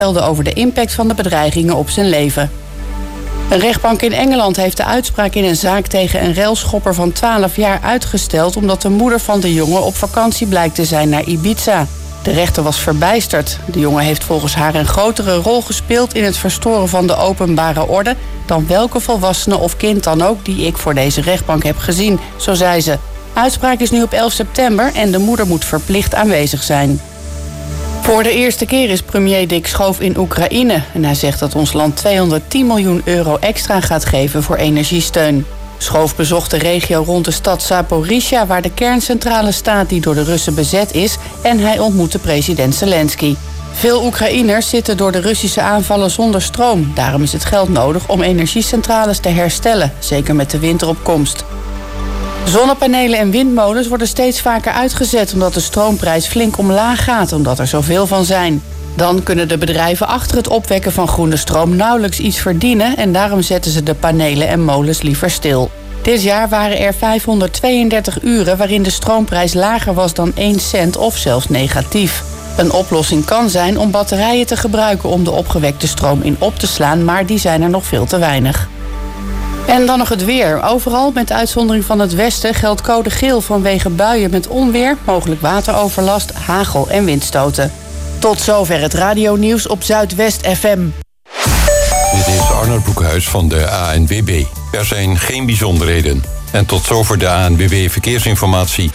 over de impact van de bedreigingen op zijn leven. Een rechtbank in Engeland heeft de uitspraak in een zaak tegen een railschopper van 12 jaar uitgesteld omdat de moeder van de jongen op vakantie blijkt te zijn naar Ibiza. De rechter was verbijsterd. De jongen heeft volgens haar een grotere rol gespeeld in het verstoren van de openbare orde dan welke volwassene of kind dan ook die ik voor deze rechtbank heb gezien, zo zei ze. Uitspraak is nu op 11 september en de moeder moet verplicht aanwezig zijn. Voor de eerste keer is premier Dick Schoof in Oekraïne en hij zegt dat ons land 210 miljoen euro extra gaat geven voor energiesteun. Schoof bezocht de regio rond de stad Zaporizhia, waar de kerncentrale staat die door de Russen bezet is, en hij ontmoette president Zelensky. Veel Oekraïners zitten door de Russische aanvallen zonder stroom. Daarom is het geld nodig om energiecentrales te herstellen, zeker met de winter op komst. Zonnepanelen en windmolens worden steeds vaker uitgezet omdat de stroomprijs flink omlaag gaat, omdat er zoveel van zijn. Dan kunnen de bedrijven achter het opwekken van groene stroom nauwelijks iets verdienen en daarom zetten ze de panelen en molens liever stil. Dit jaar waren er 532 uren waarin de stroomprijs lager was dan 1 cent of zelfs negatief. Een oplossing kan zijn om batterijen te gebruiken om de opgewekte stroom in op te slaan, maar die zijn er nog veel te weinig. En dan nog het weer. Overal, met uitzondering van het westen, geldt code geel vanwege buien met onweer, mogelijk wateroverlast, hagel en windstoten. Tot zover het radionieuws op Zuidwest FM. Dit is Arnold Broekhuis van de ANWB. Er zijn geen bijzonderheden. En tot zover de ANWB Verkeersinformatie.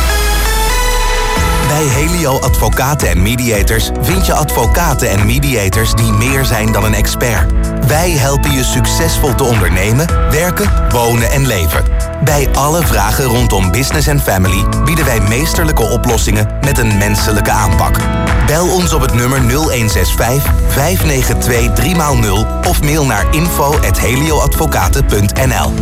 Bij Helio Advocaten en Mediators vind je advocaten en mediators die meer zijn dan een expert. Wij helpen je succesvol te ondernemen, werken, wonen en leven. Bij alle vragen rondom business en family bieden wij meesterlijke oplossingen met een menselijke aanpak. Bel ons op het nummer 0165 592 3x0 of mail naar info@helioadvocaten.nl.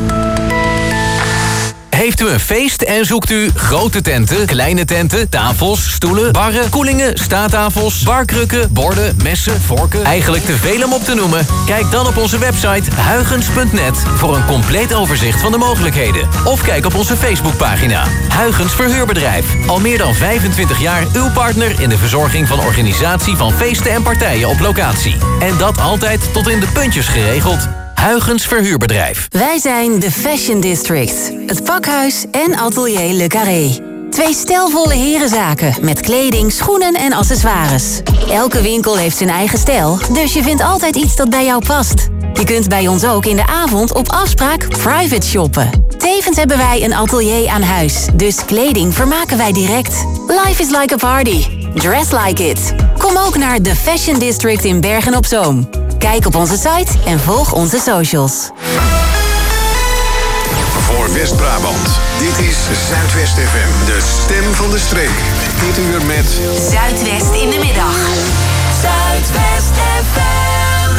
Heeft u een feest en zoekt u grote tenten, kleine tenten, tafels, stoelen, barren, koelingen, staattafels, barkrukken, borden, messen, vorken? Eigenlijk te veel om op te noemen? Kijk dan op onze website huygens.net voor een compleet overzicht van de mogelijkheden. Of kijk op onze Facebookpagina. Huygens Verhuurbedrijf. Al meer dan 25 jaar uw partner in de verzorging van organisatie van feesten en partijen op locatie. En dat altijd tot in de puntjes geregeld. Huygens Verhuurbedrijf. Wij zijn de Fashion District. Het pakhuis en atelier Le Carré. 2 stijlvolle herenzaken met kleding, schoenen en accessoires. Elke winkel heeft zijn eigen stijl, dus je vindt altijd iets dat bij jou past. Je kunt bij ons ook in de avond op afspraak private shoppen. Tevens hebben wij een atelier aan huis, dus kleding vermaken wij direct. Life is like a party. Dress like it. Kom ook naar de Fashion District in Bergen-op-Zoom. Kijk op onze site en volg onze socials. Voor West-Brabant, dit is Zuidwest FM, de stem van de streek. Dit uur met Zuidwest in de middag. Zuidwest FM.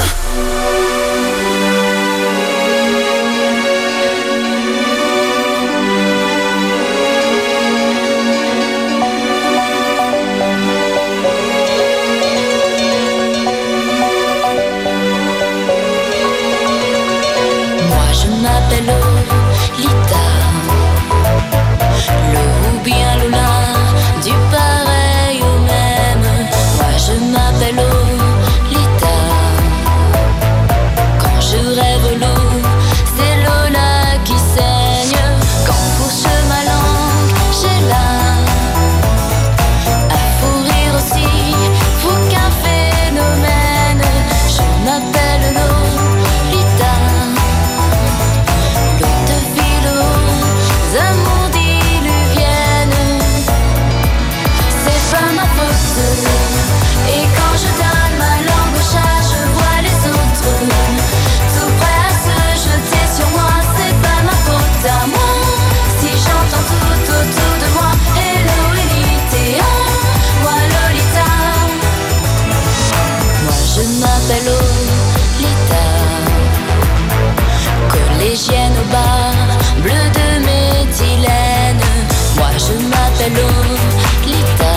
Lolita, le ou bien Lola, du pareil au même. Moi je m'appelle Lolita. Quand je rêve l'eau, c'est Lola qui saigne. Quand fourche ma langue, j'ai là un fou rire aussi, fou qu'un phénomène. Je m'appelle Lolita. Amours diluviennes, c'est pas ma faute. Et quand je donne ma langue au chat, je vois les autres tout prêts à se jeter sur moi. C'est pas ma faute à moi si j'entends tout autour de moi. Hello Lolita, moi Lolita. Moi je m'appelle Lolita, collégienne au bar, bleu de méthylène. Moi je m'appelle Lolita,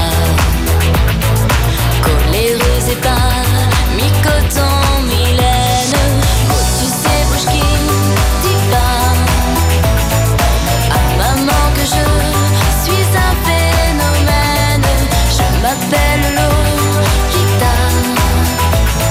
coléreuse et pas mi-coton, mi-laine. Oh tu sais bouge qui dit pas à maman que je suis un phénomène. Je m'appelle Lolita.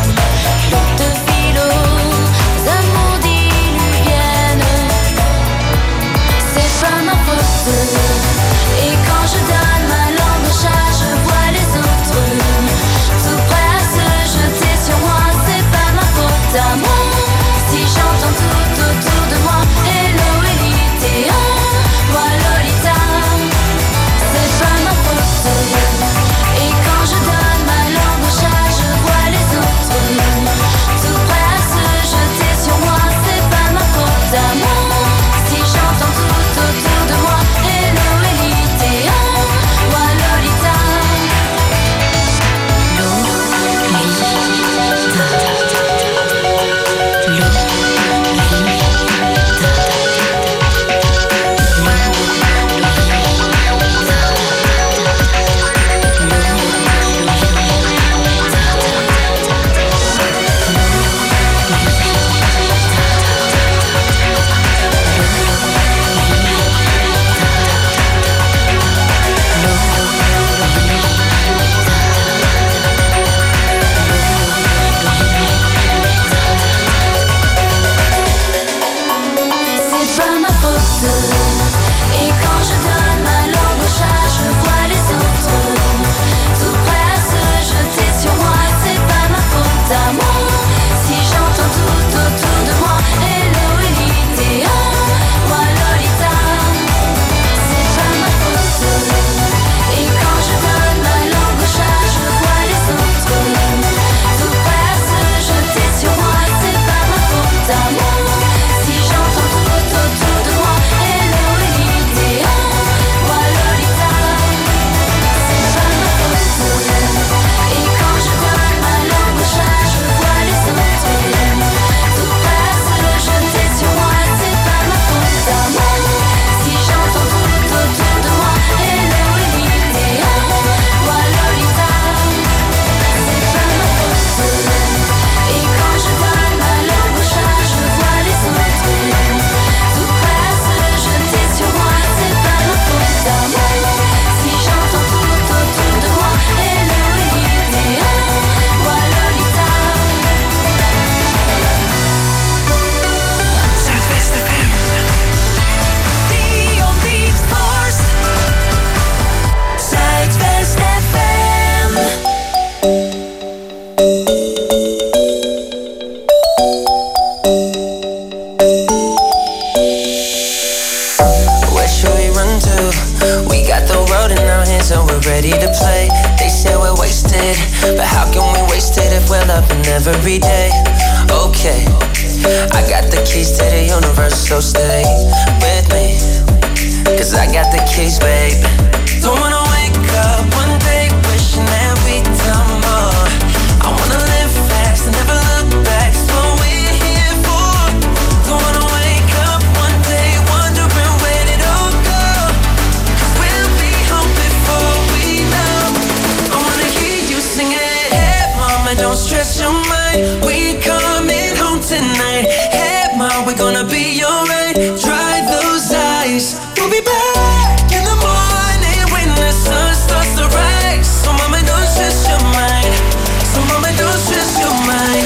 every day. Okay, I got the keys to the universe, so stay with me, 'cause I got the keys, baby. Don't wanna wake up one day wishing that we'd done more. I wanna live fast and never look back. It's what we're here for. Don't wanna wake up one day wondering where it all go. 'Cause we'll be home before we know. I wanna hear you singing. Hey mama, don't stress your mind. We coming home tonight. Hey mom, we're gonna be alright. Dry those eyes. We'll be back in the morning when the sun starts to rise. So mama, don't stress your mind. So mama, don't stress your mind.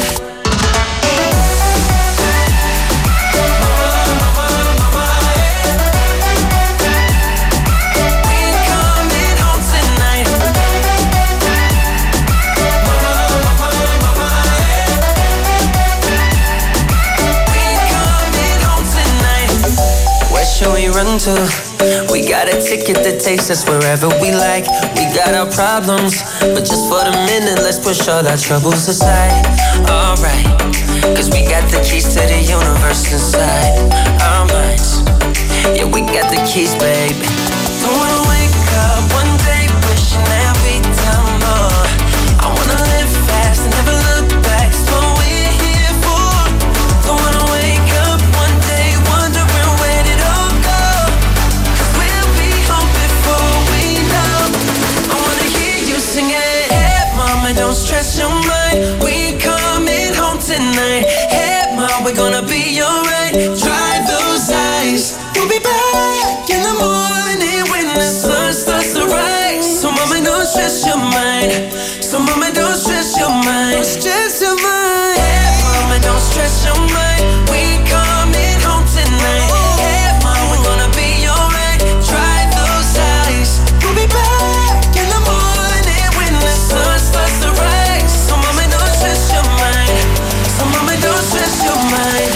Should we run to? We got a ticket that takes us wherever we like. We got our problems, but just for the minute, let's push all our troubles aside. Alright, 'cause we got the keys to the universe inside our minds. Yeah, we got the keys, baby. Don't wanna wake up one day wishing that we'd done more. I wanna live fast and never look back. It's what we're here for. Don't wanna wake up one day wondering where did all go. 'Cause we'll be home before we know. I wanna hear you singing. Hey mama, don't stress your mind. We coming home tonight. Hey mom, we're gonna be alright. Dry those eyes. We'll be back in the morning when the sun starts to rise. So mama, don't stress your mind. So mama, don't stress your mind. Don't stress your mind. Hey mama, don't stress your mind. We coming home tonight. Hey mom, we're gonna be alright. Dry those eyes. We'll be back in the morning when the sun starts to rise. So mama, don't stress your mind. So mama, don't stress your mind.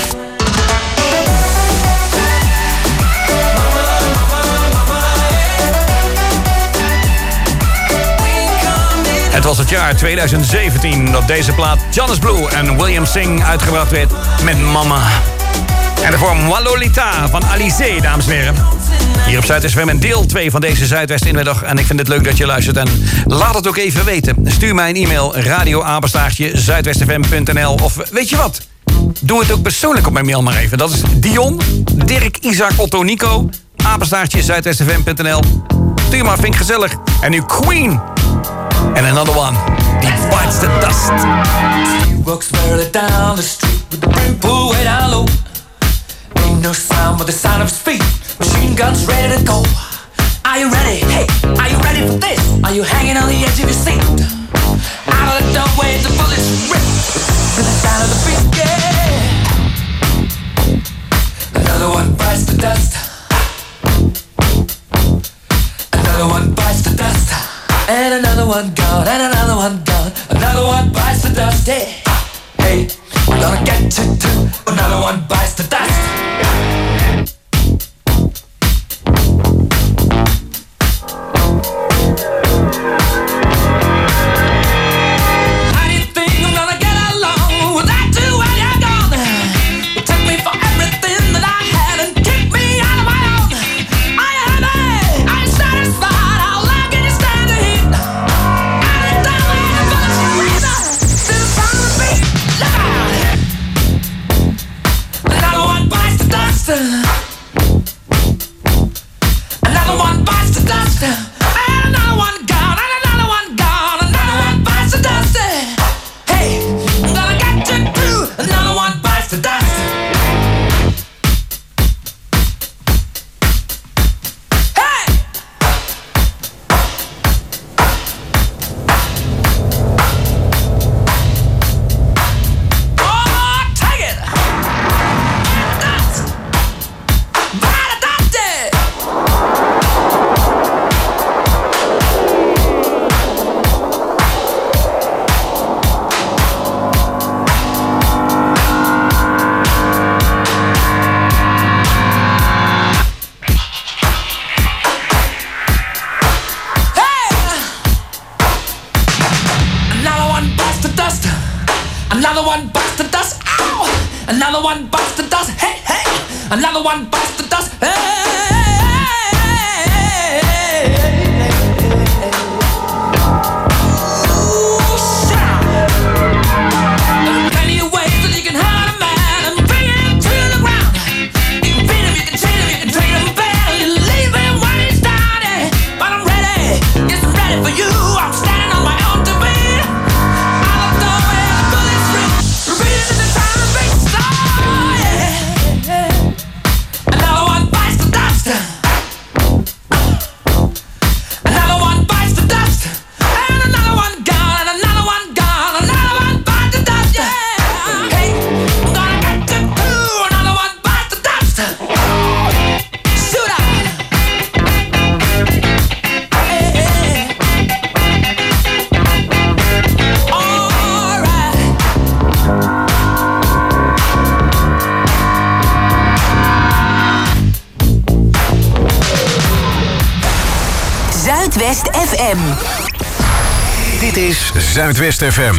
Het was het jaar 2017 dat deze plaat Jonas Blue en William Singh uitgebracht werd met Mama. En daarvoor Lolita van Alizé, dames en heren. Hier op Zuidwest FM en deel 2 van deze Zuidwest Inmiddag. En ik vind het leuk dat je luistert. En laat het ook even weten. Stuur mij een e-mail, radio@zuidwestfm.nl. Of weet je wat? Doe het ook persoonlijk op mijn mail maar even. Dat is Dion, Dirk, Isaac, Otto, Nico, @zuidwestfm.nl. Stuur maar, vind ik gezellig. En nu Queen. And another one, he bites the dust. He walks barely down the street with the brim pulled way down low. Ain't no sound but the sound of his feet. Machine guns ready to go. Are you ready? Hey, are you ready for this? Are you hanging on the edge of your seat? Out of the doorway, the bullets rip to the sound of the beat. Yeah. Another one bites the dust. Another one bites the dust. And another one gone, and another one gone. Another one bites the dust, hey. Hey, we're gonna get to another one bites the dust. How do you think I'm gonna get along without you when you're gone? You took me for everything that I had and kicked me out of my own. Are you happy? Are you satisfied? How long can you stand the heat? Out of the doorway, the bullets breathe to the sound of the beat. Look out! Another one bites the dust. Ow! Another one bites the dust. Hey, hey. Another one bites the dust. Hey. Zuidwest FM. Dit is Zuidwest FM.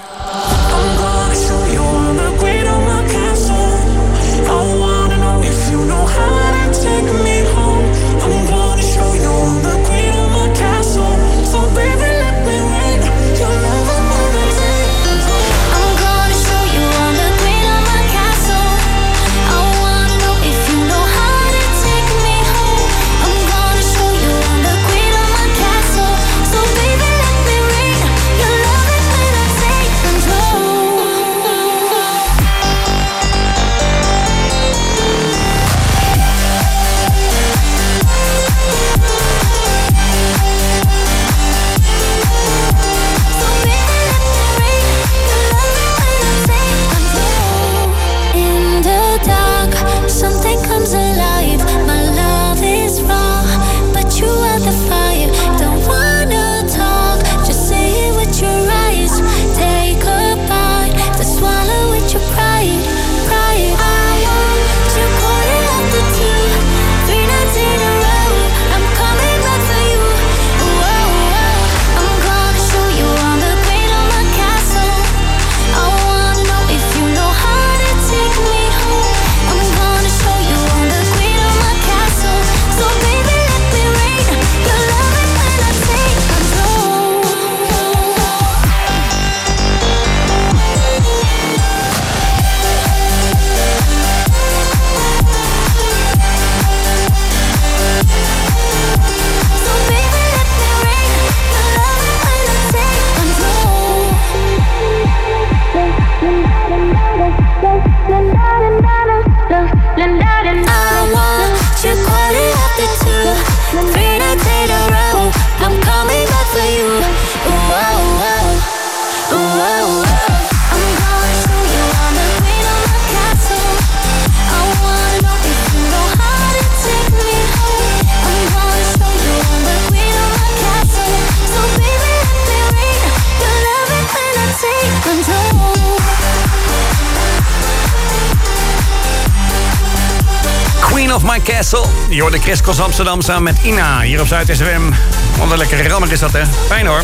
Je hoorde Chris Cross Amsterdam samen met Ina hier op Zuid FM. Wat een lekkere rammer is dat, hè? Fijn hoor.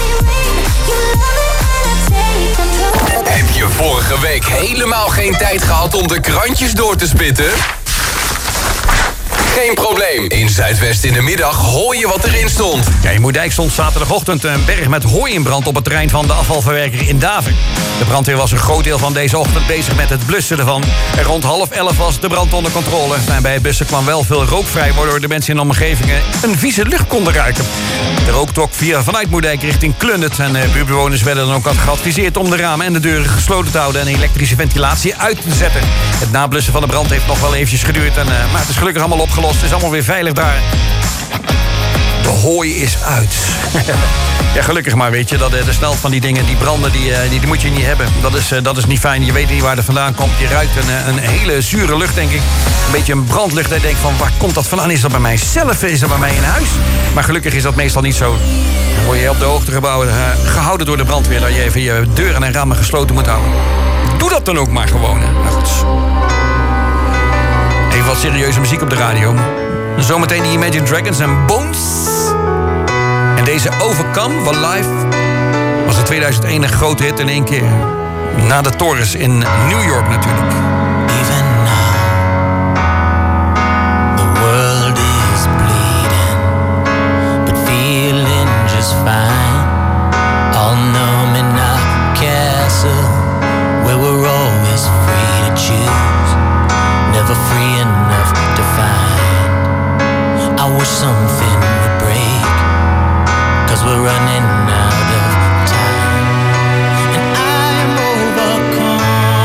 Heb je vorige week helemaal geen tijd gehad om de krantjes door te spitten? Geen probleem. In Zuidwest in de middag hoor je wat erin stond. Ja, in Moerdijk stond zaterdagochtend een berg met hooi in brand op het terrein van de afvalverwerker in Daver. De brandweer was een groot deel van deze ochtend bezig met het blussen ervan. En rond 10:30 was de brand onder controle. En bij het blussen kwam wel veel rook vrij, waardoor de mensen in de omgevingen een vieze lucht konden ruiken. De rook trok vanuit Moerdijk richting Klundert. En buurtbewoners werden dan ook geadviseerd om de ramen en de deuren gesloten te houden en elektrische ventilatie uit te zetten. Het nablussen van de brand heeft nog wel eventjes geduurd. Maar het is gelukkig allemaal opgelost. Het is allemaal weer veilig daar. De hooi is uit. Ja, gelukkig maar, weet je. Dat de snelheid van die dingen, die branden, die moet je niet hebben. Dat is niet fijn. Je weet niet waar het vandaan komt. Je ruikt een hele zure lucht, denk ik. Een beetje een brandlucht. En je denkt van, waar komt dat vandaan? Is dat bij mij zelf? Is dat bij mij in huis? Maar gelukkig is dat meestal niet zo. Dan word je op de hoogte gehouden door de brandweer. Dat je even je deuren en ramen gesloten moet houden. Doe dat dan ook maar gewoon. Nou goed. Even wat serieuze muziek op de radio. Zometeen die Imagine Dragons en Bones. En deze Overcome van Live was in 2001 een grote hit in één keer. Na de torens in New York natuurlijk. Even now, the world is bleeding, but feeling just fine. All numb in our castle, where we're always free to choose, never free enough to find. I wish something would break, 'cause we're running out of time, and I'm overcome.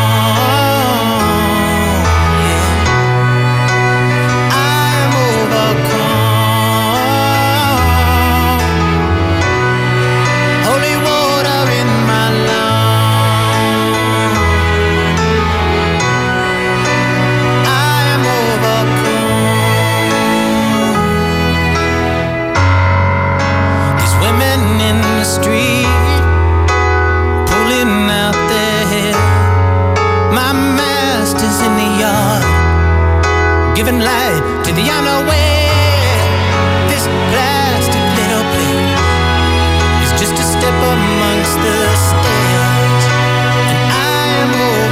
Giving light to the unaware. This plastic little plate is just a step amongst the stairs, and I am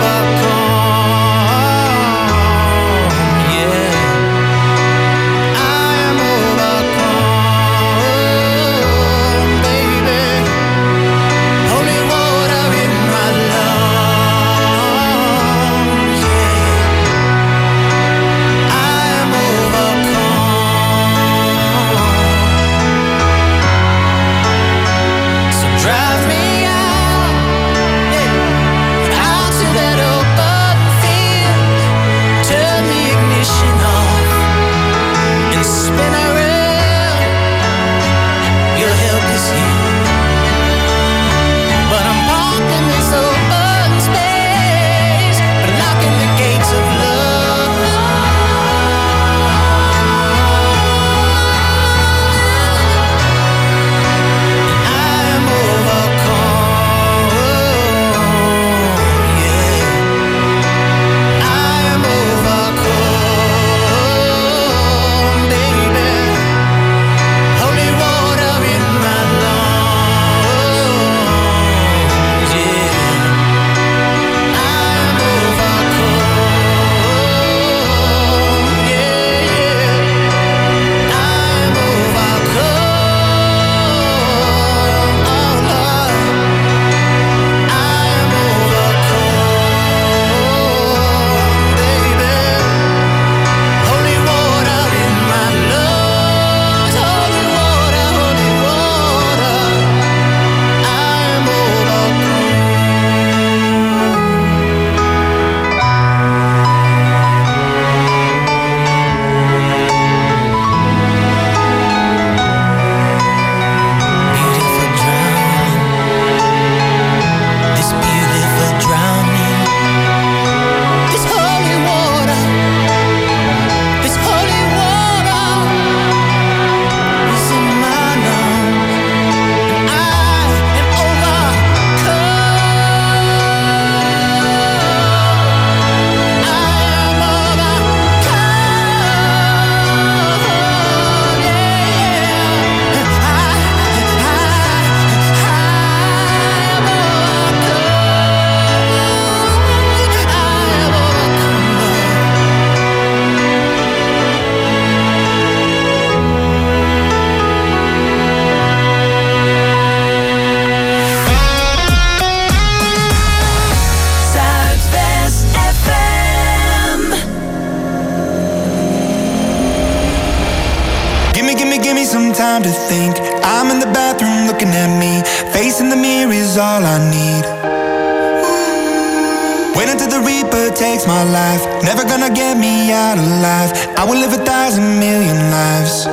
overcome. Yeah, I am overcome, baby. Holy water in my lungs. Yeah. Time to think. I'm in the bathroom looking at me. Facing the mirror is all I need. Wait until the Reaper takes my life. Never gonna get me out alive. I will live 1,000 million lives.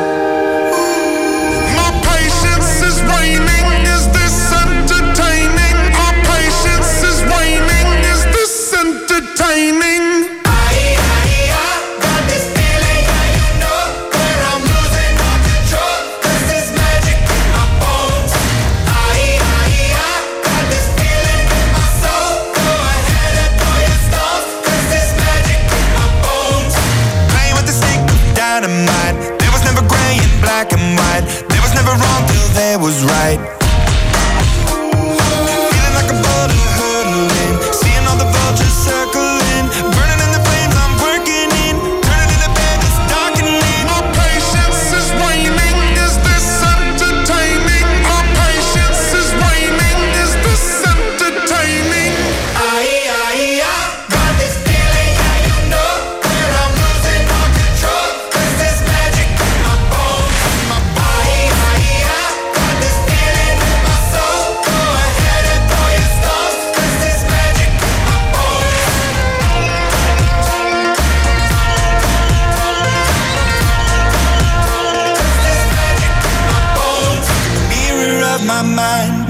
My patience is waning. Is this entertaining? Our patience is waning. Is this entertaining? There was never gray and black.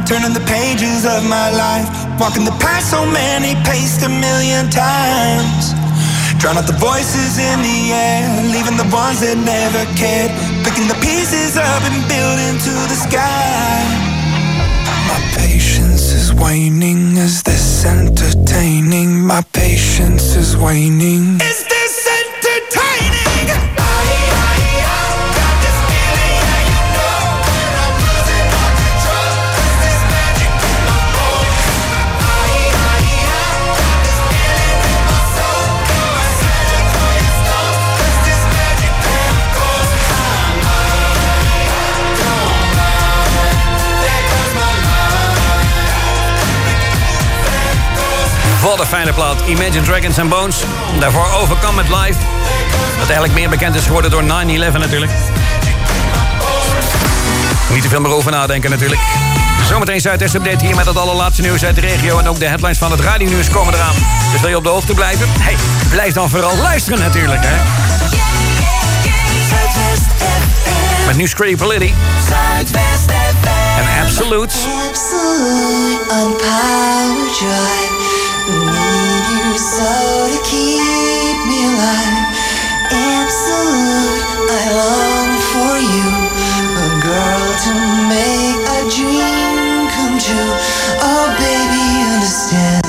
turning the pages of my life, walking the path so many paced a million times. Drown out the voices in the air, leaving the ones that never cared, picking the pieces up and building to the sky. My patience is waning, is this entertaining? My patience is waning. Is this entertaining? Wat een fijne plaat. Imagine Dragons and Bones. Daarvoor Overcome It Live. Dat eigenlijk meer bekend is geworden door 9/11 natuurlijk. Niet te veel meer over nadenken natuurlijk. Zometeen Zuidwest Update hier met het allerlaatste nieuws uit de regio. En ook de headlines van het radionieuws komen eraan. Dus wil je op de hoogte blijven? Hey, blijf dan vooral luisteren natuurlijk, hè. Met nu Scrappy Liddy. En Absolute. Absolute on power drive. Need you so to keep me alive. Absolute, I long for you. A girl to make a dream come true. Oh baby, understand.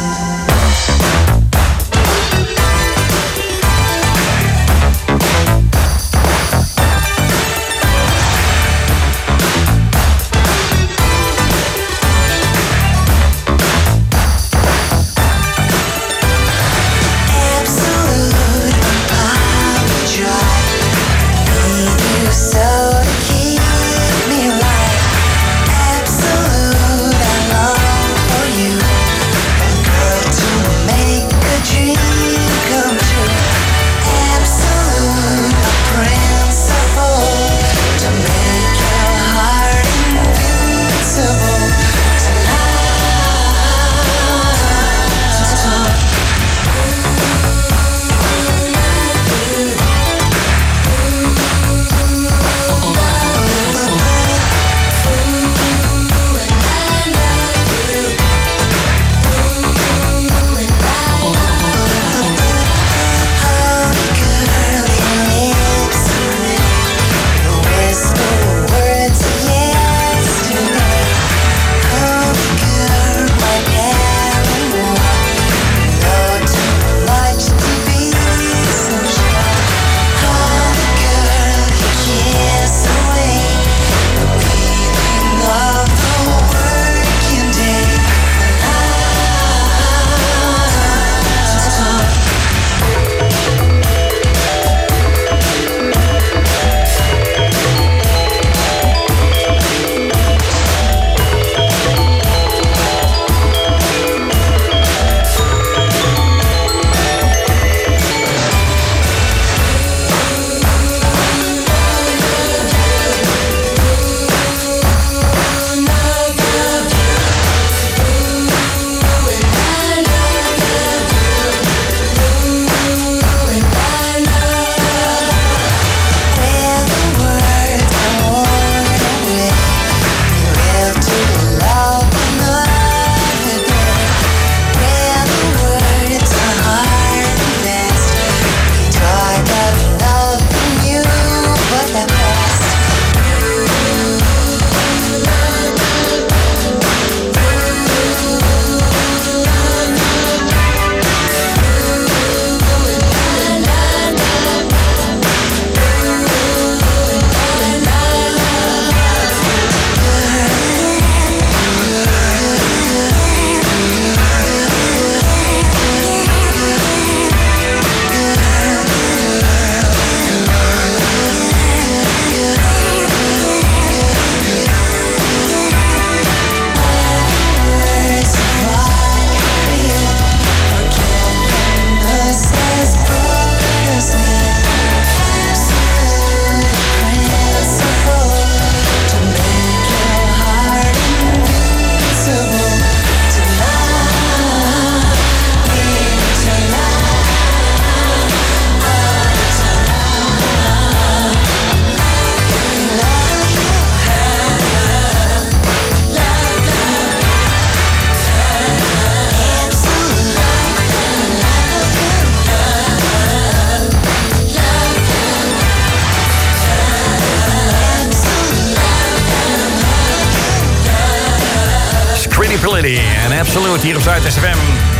Absolute hier op Zuidwest FM.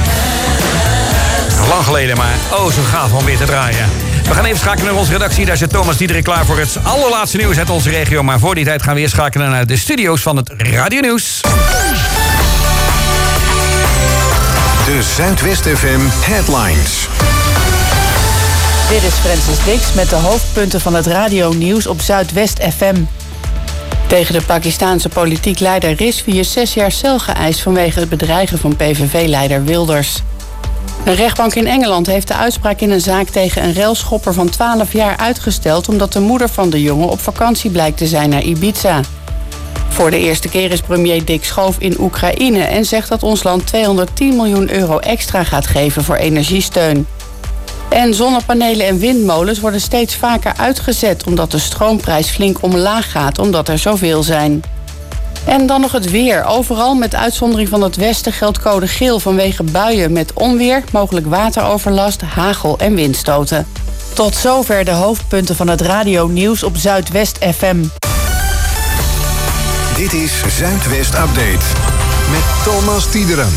Lang geleden, maar zo gaaf om weer te draaien. We gaan even schakelen naar onze redactie. Daar zit Thomas Diederik klaar voor het allerlaatste nieuws uit onze regio. Maar voor die tijd gaan we eerst schakelen naar de studio's van het Radio Nieuws. De Zuidwest FM Headlines. Dit is Francis Dix met de hoofdpunten van het radio-nieuws op Zuidwest FM. Tegen de Pakistaanse politiek leider Rizvi is 6 jaar cel geëist vanwege het bedreigen van PVV-leider Wilders. Een rechtbank in Engeland heeft de uitspraak in een zaak tegen een railschopper van 12 jaar uitgesteld omdat de moeder van de jongen op vakantie blijkt te zijn naar Ibiza. Voor de eerste keer is premier Dick Schoof in Oekraïne en zegt dat ons land 210 miljoen euro extra gaat geven voor energiesteun. En zonnepanelen en windmolens worden steeds vaker uitgezet omdat de stroomprijs flink omlaag gaat omdat er zoveel zijn. En dan nog het weer. Overal met uitzondering van het westen geldt code geel vanwege buien met onweer, mogelijk wateroverlast, hagel en windstoten. Tot zover de hoofdpunten van het radio-nieuws op Zuidwest FM. Dit is Zuidwest Update met Thomas Diederik.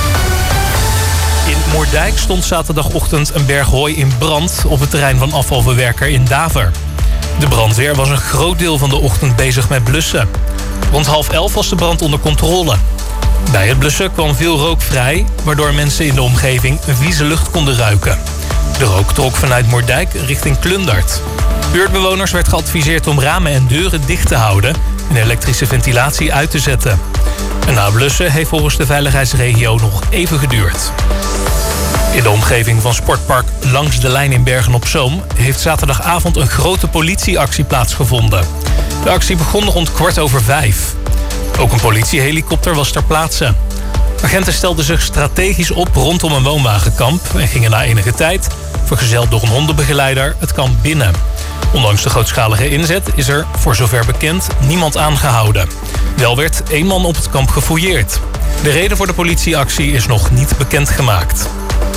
In Moerdijk stond zaterdagochtend een berg hooi in brand op het terrein van afvalverwerker in Daver. De brandweer was een groot deel van de ochtend bezig met blussen. Rond 10:30 was de brand onder controle. Bij het blussen kwam veel rook vrij, waardoor mensen in de omgeving een vieze lucht konden ruiken. De rook trok vanuit Moerdijk richting Klundert. Buurtbewoners werd geadviseerd om ramen en deuren dicht te houden en elektrische ventilatie uit te zetten. En na blussen heeft volgens de veiligheidsregio nog even geduurd. In de omgeving van sportpark Langs de Lijn in Bergen-op-Zoom heeft zaterdagavond een grote politieactie plaatsgevonden. De actie begon rond 5:15. Ook een politiehelikopter was ter plaatse. Agenten stelden zich strategisch op rondom een woonwagenkamp en gingen na enige tijd, vergezeld door een hondenbegeleider, het kamp binnen. Ondanks de grootschalige inzet is er, voor zover bekend, niemand aangehouden. Wel werd 1 man op het kamp gefouilleerd. De reden voor de politieactie is nog niet bekendgemaakt.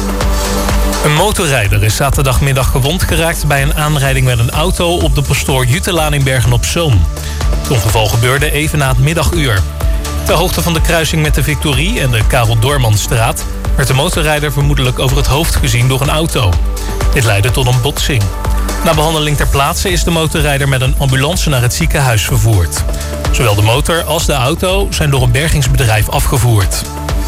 Een motorrijder is zaterdagmiddag gewond geraakt bij een aanrijding met een auto op de Pastoor Jutelaan in Bergen-op-Zoom. Het ongeval gebeurde even na het middaguur. Ter hoogte van de kruising met de Victorie en de Karel Doormanstraat werd de motorrijder vermoedelijk over het hoofd gezien door een auto. Dit leidde tot een botsing. Na behandeling ter plaatse is de motorrijder met een ambulance naar het ziekenhuis vervoerd. Zowel de motor als de auto zijn door een bergingsbedrijf afgevoerd.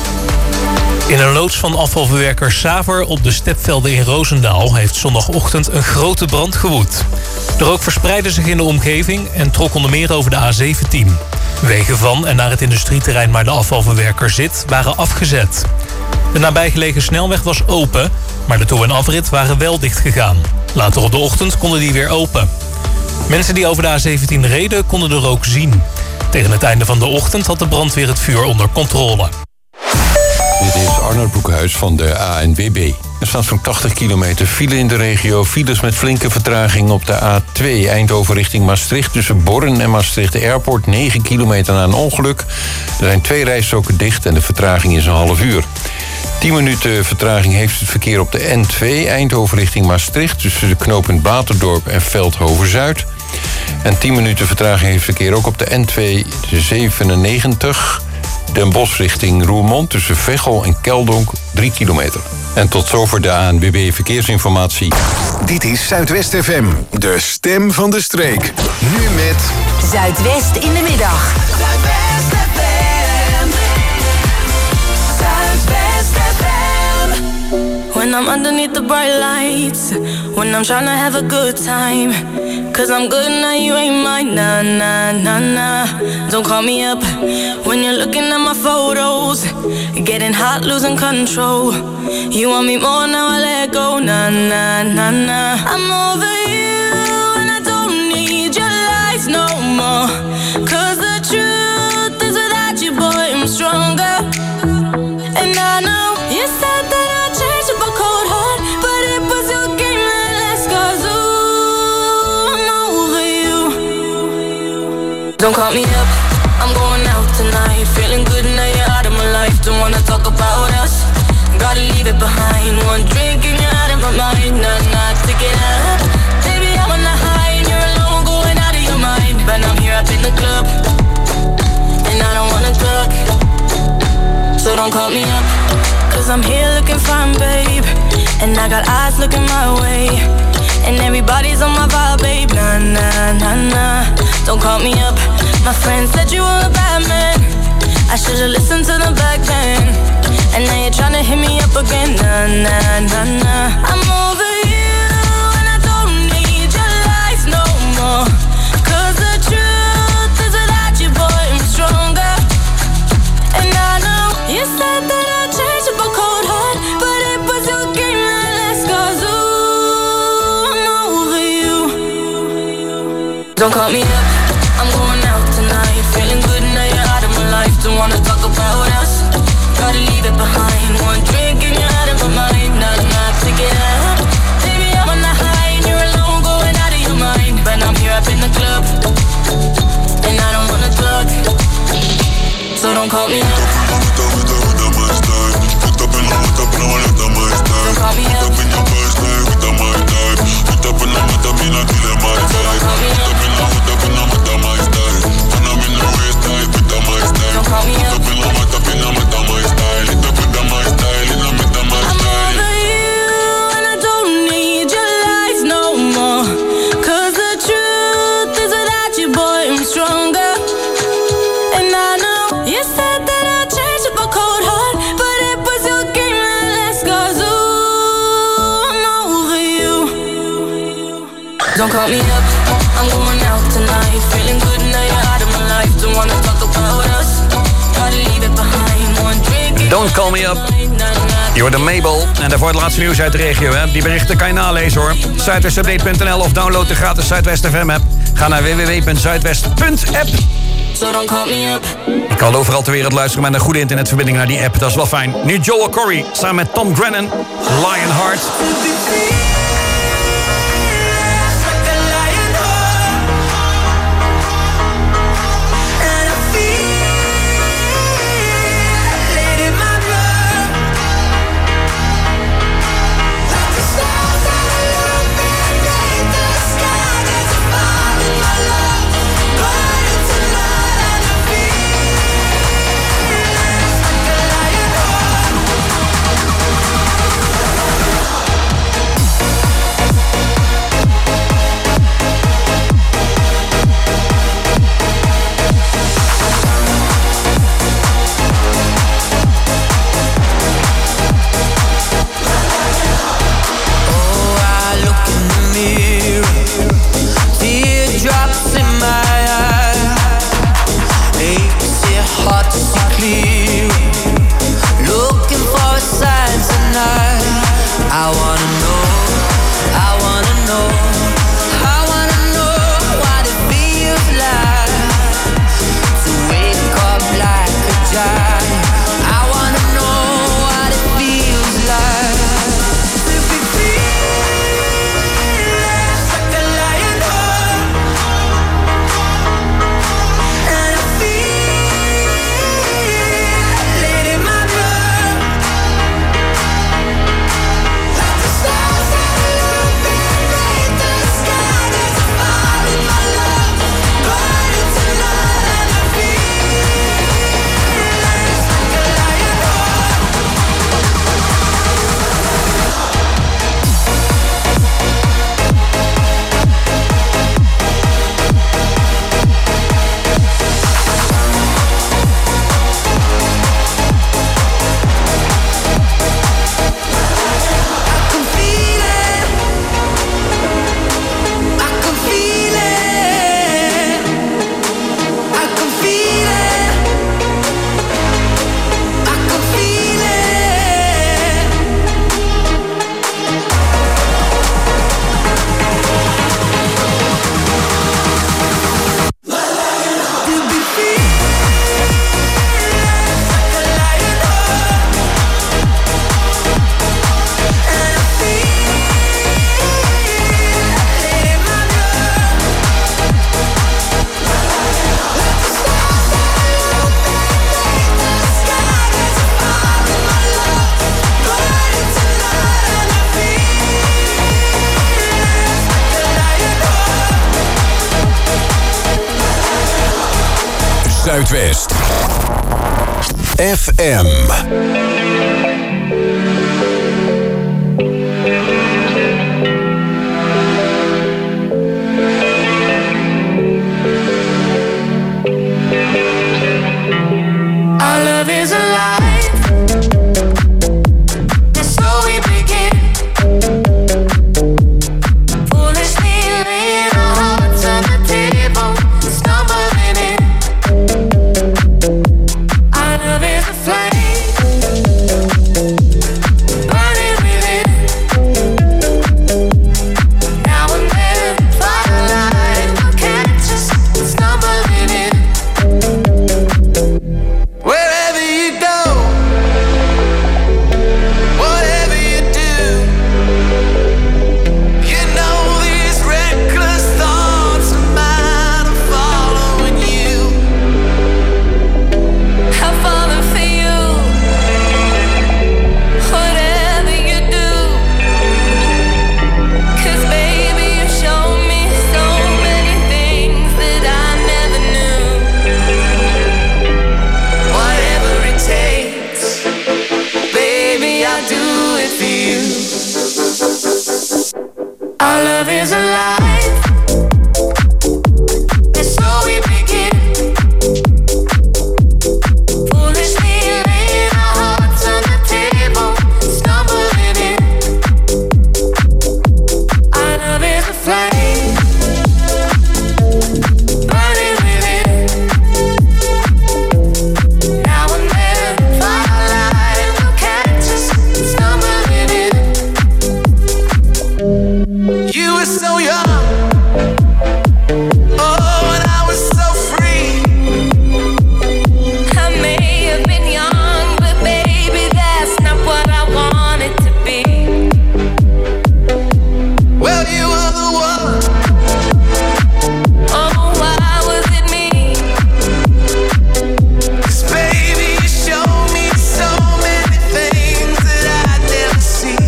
In een loods van afvalverwerker Saver op de Stepvelden in Roosendaal heeft zondagochtend een grote brand gewoed. De rook verspreidde zich in de omgeving en trok onder meer over de A17. Wegen van en naar het industrieterrein waar de afvalverwerker zit waren afgezet. De nabijgelegen snelweg was open, maar de toe- en afrit waren wel dichtgegaan. Later op de ochtend konden die weer open. Mensen die over de A17 reden konden de rook zien. Tegen het einde van de ochtend had de brandweer het vuur onder controle. Dit is Arnold Broekhuis van de ANWB. Er staat zo'n 80 kilometer file in de regio. Files met flinke vertraging op de A2 Eindhoven richting Maastricht. Tussen Borren en Maastricht Airport 9 kilometer na een ongeluk. Er zijn 2 rijstroken dicht en de vertraging is een half uur. 10 minuten vertraging heeft het verkeer op de N2 Eindhoven richting Maastricht. Tussen de knooppunt Baterdorp en Veldhoven-Zuid. En 10 minuten vertraging heeft het verkeer ook op de N297... Den Bosch richting Roermond tussen Veghel en Keldonk 3 kilometer. En tot zover de ANWB Verkeersinformatie. Dit is Zuidwest FM, de stem van de streek. Nu met Zuidwest in de middag. Zuidwest FM. Zuidwest FM. When I'm underneath the bright lights, when I'm trying to have a good time, 'cause I'm good now, you ain't mine, nah, nah, nah, nah. Don't call me up when you're looking at my photos, getting hot, losing control. You want me more, now I let go, nah, nah, nah, nah. I'm over you and I don't need your lies no more, 'cause the truth is without you, boy, I'm stronger. And I know you said that I'd change up a cold heart, but it was your game that last, 'cause ooh, I'm over you. Don't call me up, I'm going out tonight, feeling good now you're out of my life. Don't wanna talk about us, gotta leave it behind. One drink and you're out of my mind, nah, take it up. Baby, I'm on the high and you're alone, going out of your mind. But I'm here up in the club, and I don't wanna talk. So don't call me up, cause I'm here looking fine, babe. And I got eyes looking my way. And everybody's on my vibe, babe. Nah, nah, nah, nah. Don't call me up. My friend said you were a bad man. I should've listened to the back then. And now you're tryna hit me up again. Nah, nah, nah, nah. I'm over you, and I don't need your lies no more. Cause the truth is without you, boy, I'm stronger. And I know you said that I'd change up a cold heart, but it was your game that last. Cause ooh, I'm over you. Don't call me up, I'm going out tonight. Feeling good now you're out of my life. Don't wanna talk about us, gotta leave it behind. One drink and you're out of my mind. Not enough to get up. Baby, I'm on the high and you're alone, going out of your mind. But I'm here up in the club, and I don't wanna talk. So don't call me up. Don't call me up, I'm going out tonight. Feeling good now you're out of my life. Don't wanna talk about us, gotta leave it behind. One drink. Don't call me up. Je hoort de Mabel. En daarvoor het laatste nieuws uit de regio. Hè. Die berichten kan je nalezen hoor. Zuidwestupdate.nl of download de gratis Zuidwest FM app. Ga naar www.zuidwest.app. So don't call me up. Ik kan overal ter wereld luisteren met een goede internetverbinding naar die app. Dat is wel fijn. Nu Joel Corey samen met Tom Grennan. Lionheart. Zuidwest. FM. Our love is alive, and so we begin. Foolishly laying our hearts on the table, stumbling in. Our love is a flame, burning within. Now and then, firelight will catch us stumbling in. Wherever you go, whatever you do, you know these reckless thoughts of mine are following you. I've fallen for you, whatever you do. 'Cause baby, you show me so many things that I never knew. Whatever it takes, baby, I'll do it for you. Our love is alive, and so we begin. Foolishly laying our hearts on the table, stumbling in. Our love is a flame, burning within. Now and then, firelight will catch us stumbling in. You were so young, oh, and I was so free. I may have been young, but baby, that's not what I wanted to be. Well, you were the one. Oh, why was it me? 'Cause baby, you showed me so many things that I'd never see.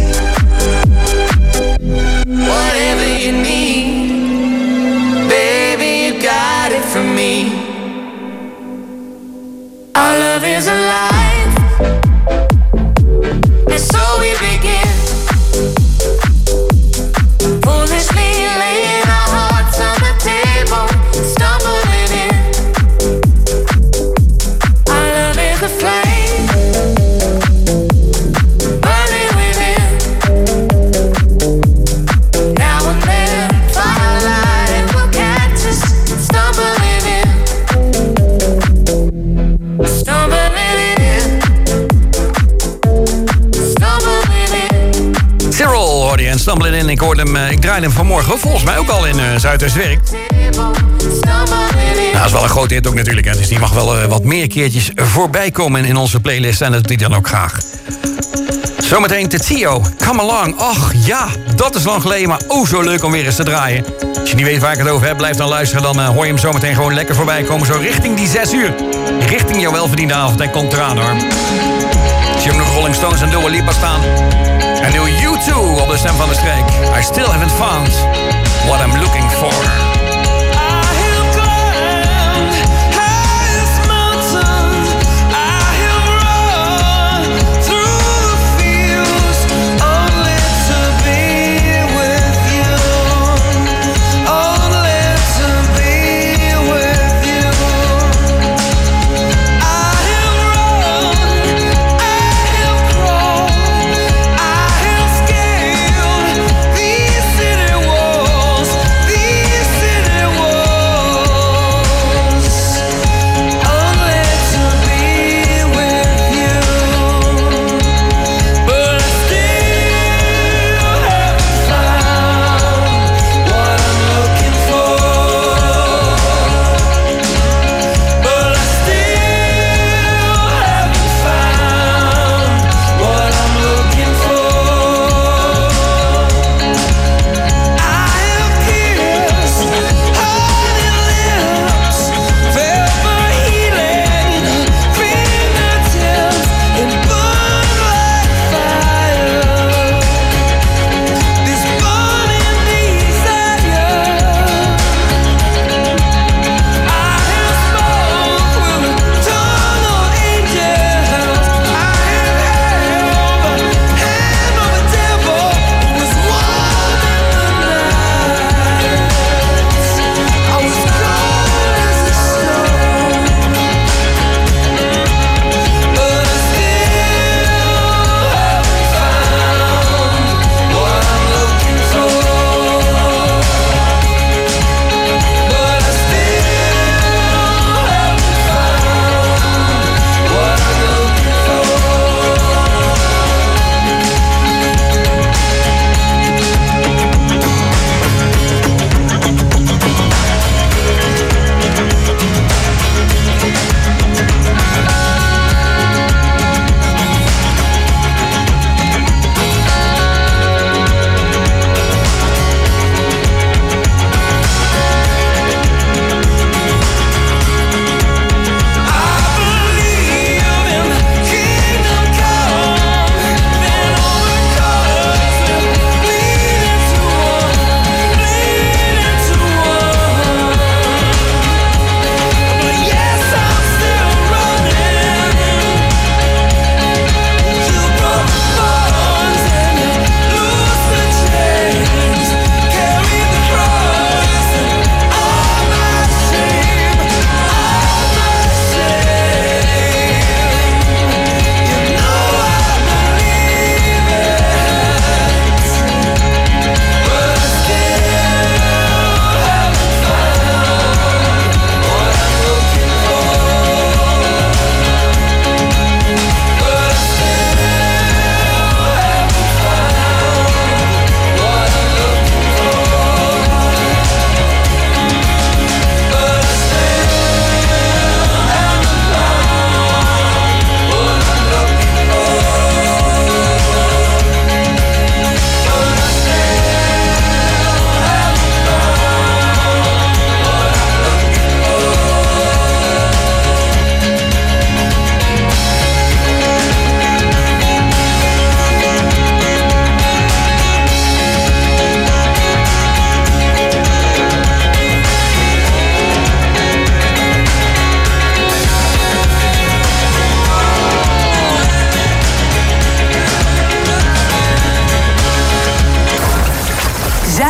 Whatever you need, baby, you got it from me. Our love is alive, and so we begin. Foolishly laying our hearts on the table, stumbling in. Our love is a flame, burning within. Now and then, firelight will catch us stumbling in. Stumbling in. Stumbling in. Cyril hoorde je en Stumbling In. Ik hoorde hem, ik draaide hem vanmorgen volgens mij ook al in Zuiderswerk. Nou, dat is wel een grote hit ook natuurlijk. Hè. Dus die mag wel wat meer keertjes voorbij komen in onze playlist. En dat doet hij dan ook graag. Zometeen Tio, Come Along. Och ja, dat is lang geleden, maar zo leuk om weer eens te draaien. Als je niet weet waar ik het over heb, blijf dan luisteren. Dan hoor je hem zometeen gewoon lekker voorbij komen. Zo richting die 6 uur. Richting jouw welverdiende avond. En komt eraan hoor. Zie je hem nog Rolling Stones en Dua Lipa staan. En nu U2 op de stem van de streek. I still haven't found what I'm looking for. These city walls, these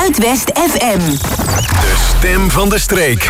Zuidwest FM. De stem van de streek.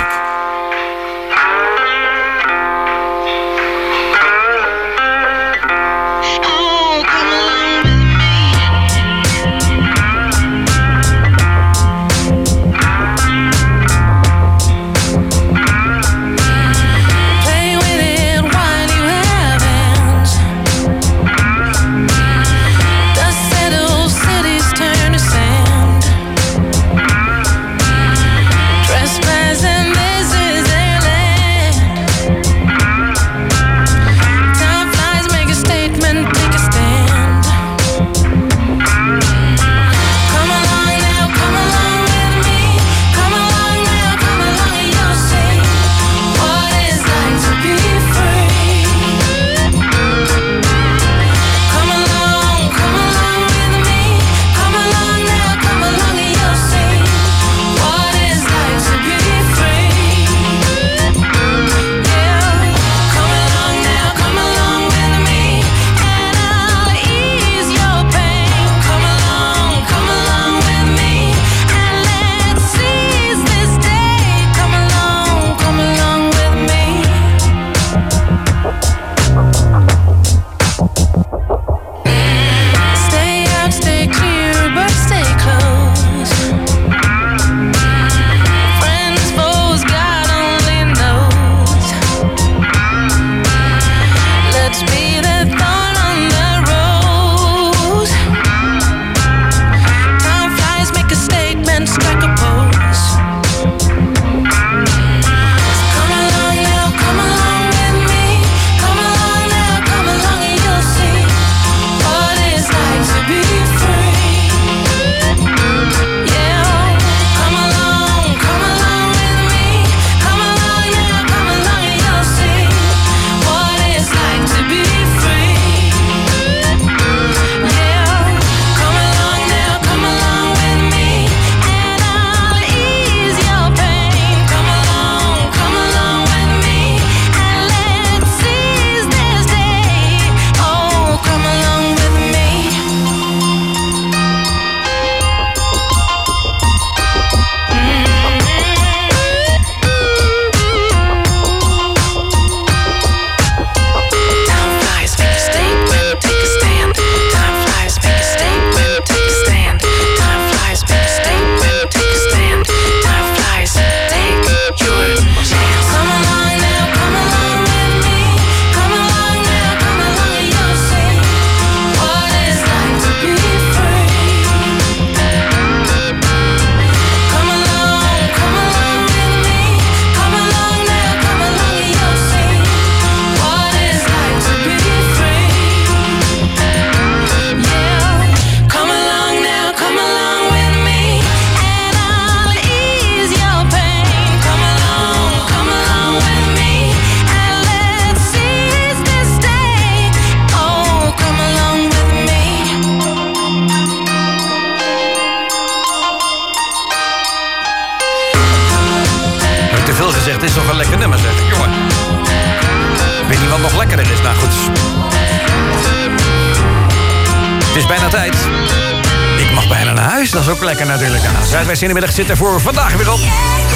Lekker natuurlijk. Nou, Zuidwest in de middag zit er voor vandaag weer op.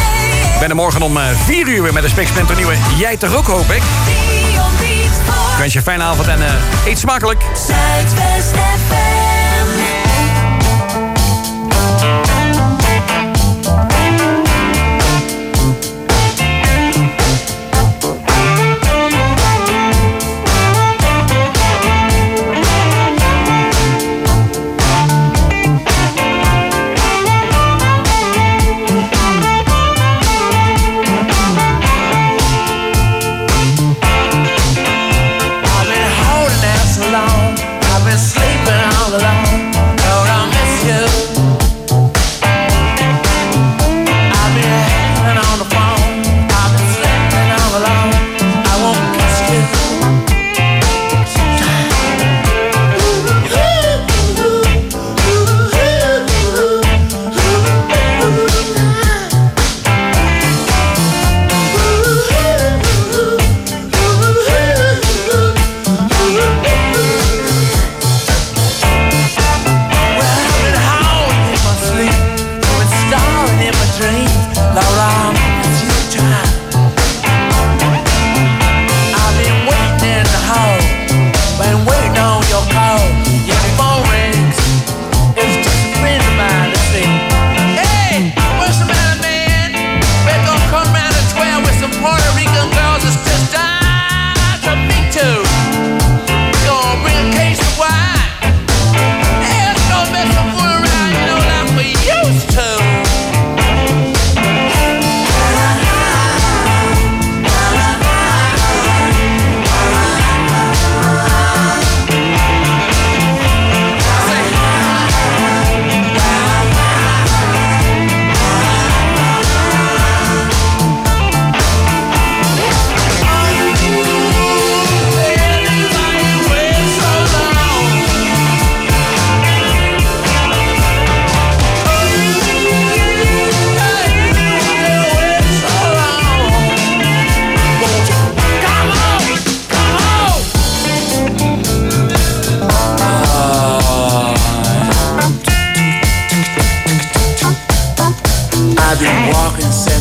Ik ben er morgen om 4 uur weer met een Spiksplinter nieuwe. Jij toch ook, hoop ik? Ik wens je een fijne avond en eet smakelijk. Zuidwest I've been sleeping all the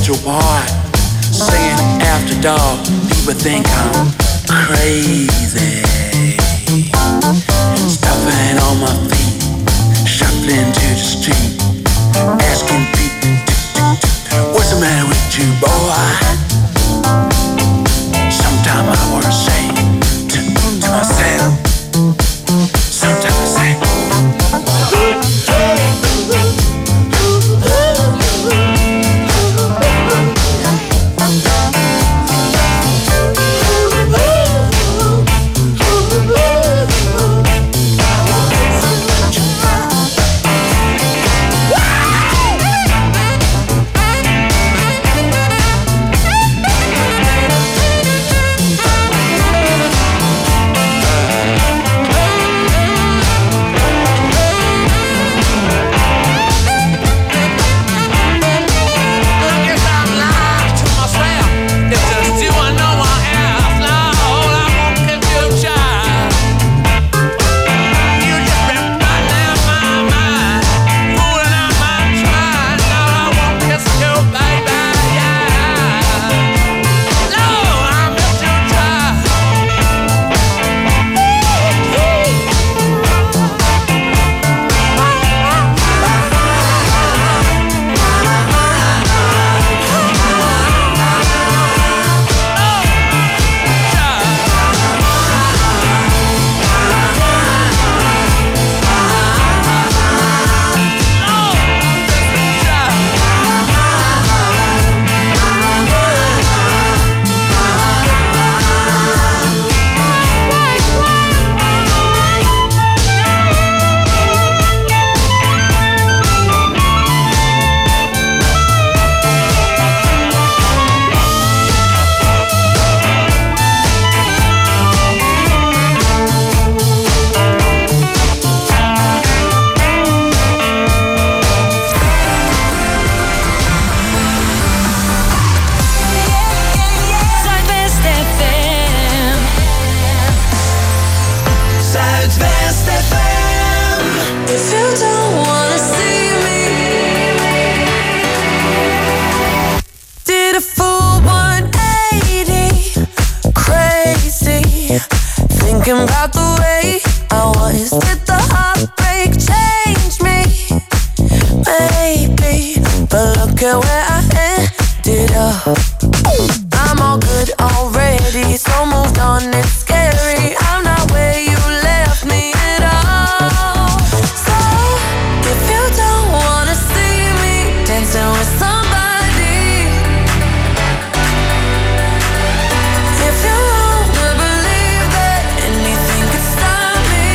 Soldier Boy, singing after dark. People think I'm crazy. Stuffing on my feet, shuffling to the street, asking people, what's the matter with you, boy? Sometimes I wanna say to myself, sometimes I say. Thinking about the way I was. Did the heartbreak change me? Maybe, but look at where I ended up. I'm all good already, so moved on, it's scary. I'm not where you left me at all. So, if you don't wanna see me dancing with somebody, if you wanna believe that anything could stop me,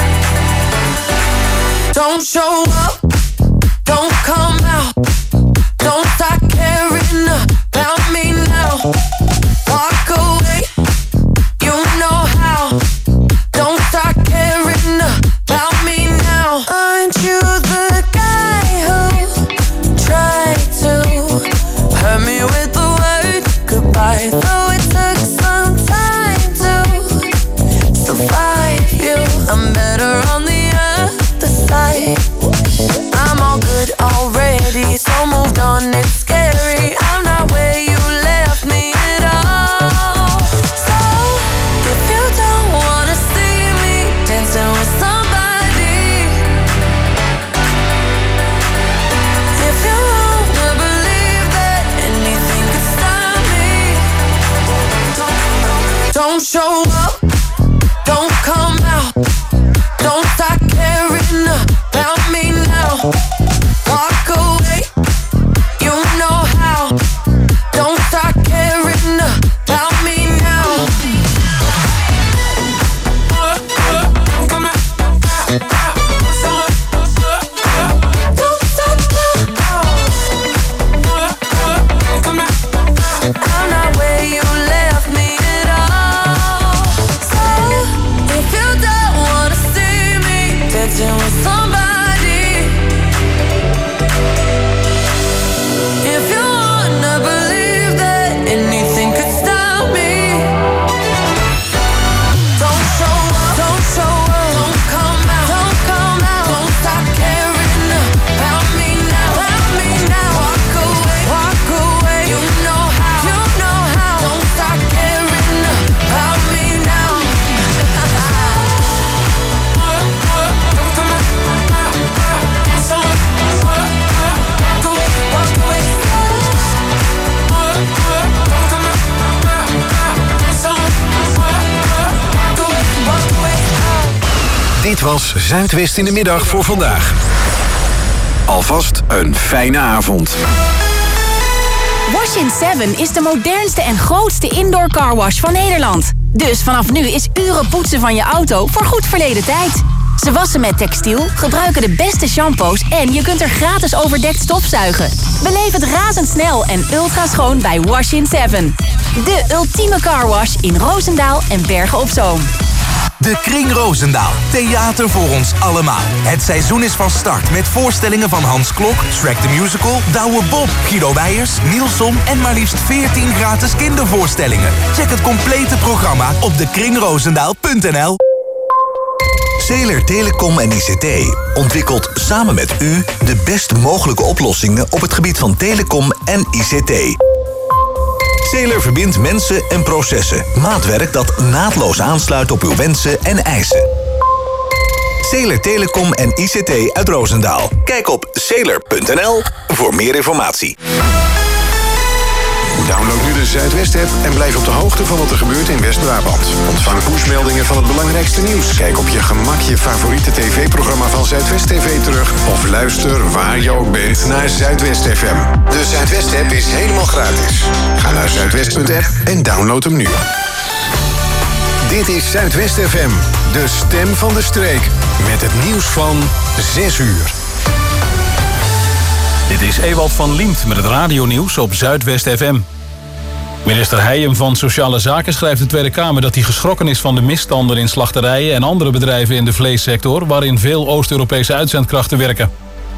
don't show up, don't come out, don't start caring about me now. Walk away, you know how. Don't start caring about me now. Aren't you the guy who tried to hurt me with the word goodbye? Though it took some time to survive you, I'm better on the other side. I'm all good already, so moved on, it's scary. I'm not where you left me at all. So, if you don't wanna see me dancing with somebody, if you wanna believe that anything could stop me, don't show up, don't come out, don't start caring about me now. Walk away, you know how. Don't start caring about me now. Don't stop now. I'm not where you left me at all. Dit was Zuidwest in de middag voor vandaag. Alvast een fijne avond. Wash in 7 is de modernste en grootste indoor carwash van Nederland. Dus vanaf nu is uren poetsen van je auto voor goed verleden tijd. Ze wassen met textiel, gebruiken de beste shampoos en je kunt er gratis overdekt stofzuigen. Beleef het razendsnel en ultra schoon bij Wash in 7. De ultieme carwash in Roosendaal en Bergen op Zoom. De Kring Roosendaal. Theater voor ons allemaal. Het seizoen is van start met voorstellingen van Hans Klok, Shrek the Musical, Douwe Bob, Guido Weijers, Nielson en maar liefst 14 gratis kindervoorstellingen. Check het complete programma op dekringroosendaal.nl. Zeeler Telecom en ICT ontwikkelt samen met u de best mogelijke oplossingen op het gebied van telecom en ICT. Zeeler verbindt mensen en processen. Maatwerk dat naadloos aansluit op uw wensen en eisen. Zeeler Telecom en ICT uit Roosendaal. Kijk op zeeler.nl voor meer informatie. Download nu de Zuidwest-app en blijf op de hoogte van wat er gebeurt in West-Brabant. Ontvang pushmeldingen van het belangrijkste nieuws. Kijk op je gemak je favoriete tv-programma van Zuidwest TV terug. Of luister waar je ook bent naar Zuidwest FM. De Zuidwest-app is helemaal gratis. Ga naar zuidwest.app en download hem nu. Dit is Zuidwest FM, de stem van de streek. Met het nieuws van 6 uur. Dit is Ewald van Liemt met het radionieuws op Zuidwest FM. Minister Heijem van Sociale Zaken schrijft de Tweede Kamer dat hij geschrokken is van de misstanden in slachterijen en andere bedrijven in de vleessector waarin veel Oost-Europese uitzendkrachten werken.